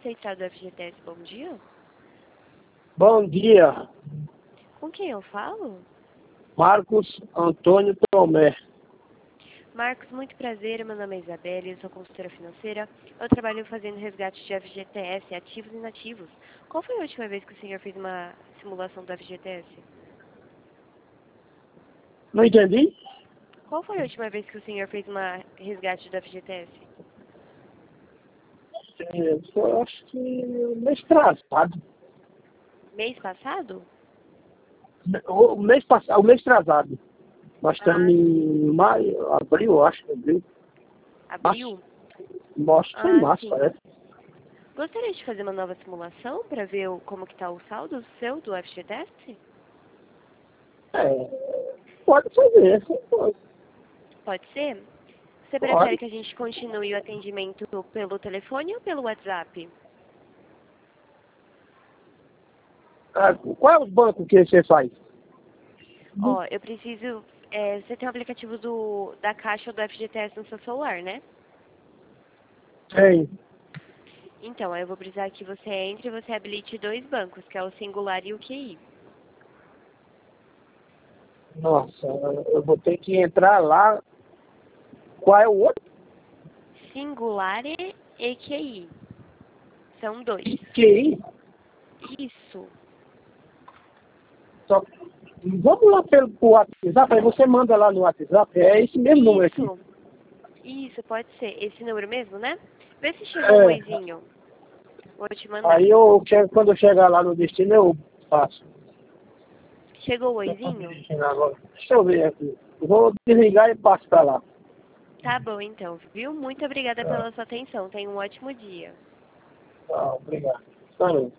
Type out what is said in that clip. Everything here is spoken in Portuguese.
Central do FGTS, bom dia. Bom dia, Com quem eu falo? Marcos Antônio Tomé. Marcos, muito prazer, meu nome é Isabelle, eu sou consultora financeira. Eu trabalho fazendo resgate de FGTS, ativos e inativos. Qual foi a última vez que o senhor fez uma simulação do FGTS? Não entendi? Qual foi a última vez que o senhor fez uma resgate do FGTS? Eu acho que mês atrasado. Mês passado? O mês atrasado. Nós Ah, estamos em maio, abril, eu acho, abril. abril? Mostra que foi Ah, março, sim. parece. Gostaria de fazer uma nova simulação para ver como que está o saldo seu do FGTS? Pode fazer, pode. Pode ser? Você prefere Pode. que a gente continue o atendimento pelo telefone ou pelo WhatsApp? Qual é o banco que você faz? Ó, eu preciso... você tem o aplicativo da Caixa ou do FGTS no seu celular, né? Tem. Então, eu vou precisar que você entre e você habilite dois bancos, que é o Singular e o QI. Nossa, eu vou ter que entrar lá. Qual é o outro? Singular e QI. São dois. QI. Isso. Só... Vamos lá pelo WhatsApp, aí você manda lá no WhatsApp. É esse mesmo número aqui. Isso, pode ser. Esse número mesmo, né? Vê se chegou um oizinho. Vou te mandar. Aí quando eu chegar lá no destino, eu faço. Chegou o oizinho? Deixa eu ver aqui. Eu vou desligar e passo pra lá. Tá bom, então, viu? Muito obrigada pela sua atenção. Tenha um ótimo dia. Tá, obrigado. Valeu.